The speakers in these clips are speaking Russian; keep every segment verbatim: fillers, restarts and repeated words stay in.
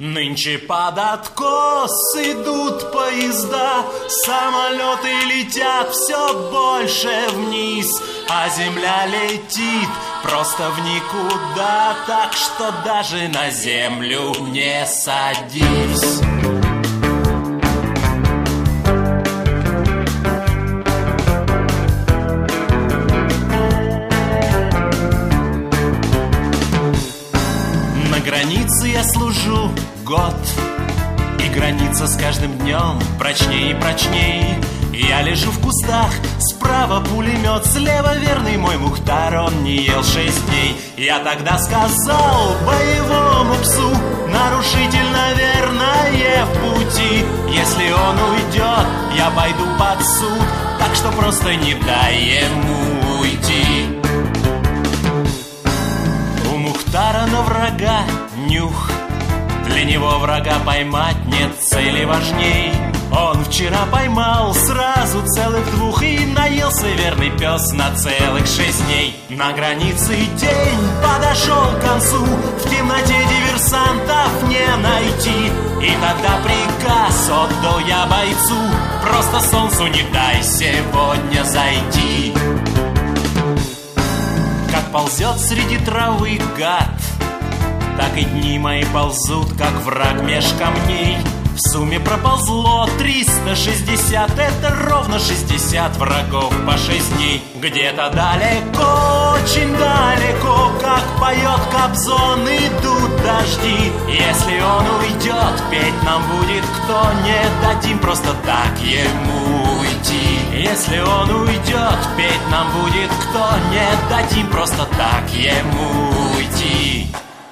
Нынче под откос идут поезда, самолеты летят все больше вниз, а земля летит просто в никуда, так что даже на землю не садись. На границе я служу год, и граница с каждым днем прочнее и прочнее. Я лежу в кустах, справа пулемет, слева верный мой Мухтар, он не ел шесть дней. Я тогда сказал боевому псу: нарушитель, наверное, в пути. Если он уйдет, я пойду под суд, так что просто не дай ему уйти. У Мухтара на врага нюх, для него врага поймать нет цели важней. Он вчера поймал сразу целых двух, и наелся верный пес на целых шесть дней. На границе день подошел к концу, в темноте диверсантов не найти. И тогда приказ отдал я бойцу: просто солнцу не дай сегодня зайти. Как ползет среди травы гад, так и дни мои ползут, как враг меж камней. В сумме проползло триста шестьдесят, это ровно шестьдесят врагов по шесть дней. Где-то далеко, очень далеко, как поет Кобзон, идут дожди. Если он уйдет, петь нам будет кто, не дадим просто так ему уйти. Если он уйдет, петь нам будет кто, не дадим просто так ему уйти.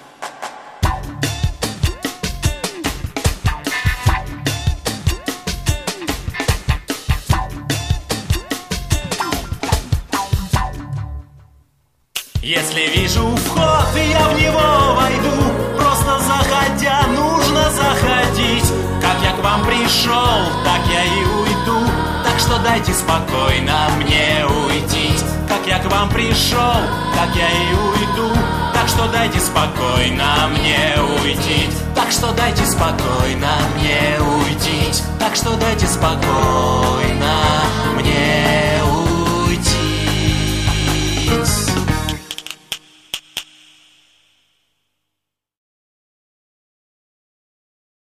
Если вижу вход, я в него войду, просто заходя нужно заходить. Как я к вам пришел, так я и уйду, так что дайте спокойно мне уйти. Как я к вам пришел, так я и уйду, так что дайте спокойно мне уйти. Так что дайте спокойно мне уйти, так что дайте спокойно.